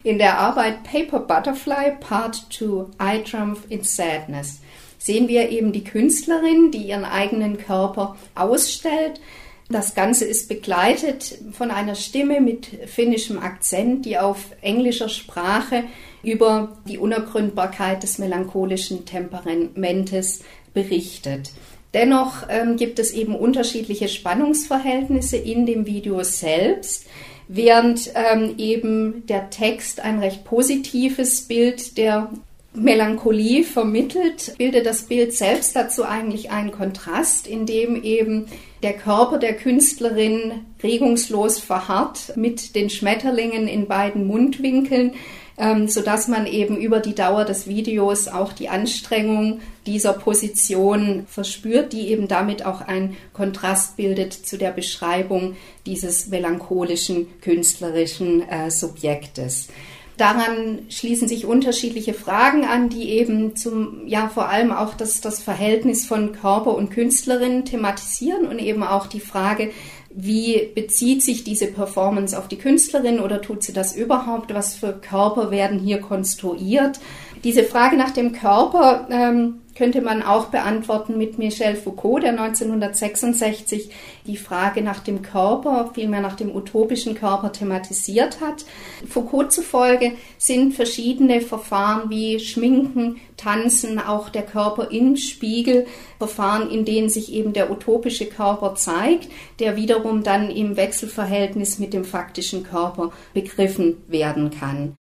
In der Arbeit Paper Butterfly Part 2 I Triumph in Sadness sehen wir eben die Künstlerin, die ihren eigenen Körper ausstellt. Das Ganze ist begleitet von einer Stimme mit finnischem Akzent, die auf englischer Sprache über die Unergründbarkeit des melancholischen Temperamentes berichtet. Dennoch gibt es eben unterschiedliche Spannungsverhältnisse in dem Video selbst, während eben der Text ein recht positives Bild der Melancholie vermittelt, bildet das Bild selbst dazu eigentlich einen Kontrast, in dem eben der Körper der Künstlerin regungslos verharrt mit den Schmetterlingen in beiden Mundwinkeln, sodass man eben über die Dauer des Videos auch die Anstrengung dieser Position verspürt, die eben damit auch einen Kontrast bildet zu der Beschreibung dieses melancholischen künstlerischen Subjektes. Daran schließen sich unterschiedliche Fragen an, die eben vor allem auch das Verhältnis von Körper und Künstlerin thematisieren und eben auch die Frage, wie bezieht sich diese Performance auf die Künstlerin oder tut sie das überhaupt? Was für Körper werden hier konstruiert? Diese Frage nach dem Körper könnte man auch beantworten mit Michel Foucault, der 1966 die Frage nach dem Körper, vielmehr nach dem utopischen Körper thematisiert hat. Foucault zufolge sind verschiedene Verfahren wie Schminken, Tanzen, auch der Körper im Spiegel, Verfahren, in denen sich eben der utopische Körper zeigt, der wiederum dann im Wechselverhältnis mit dem faktischen Körper begriffen werden kann.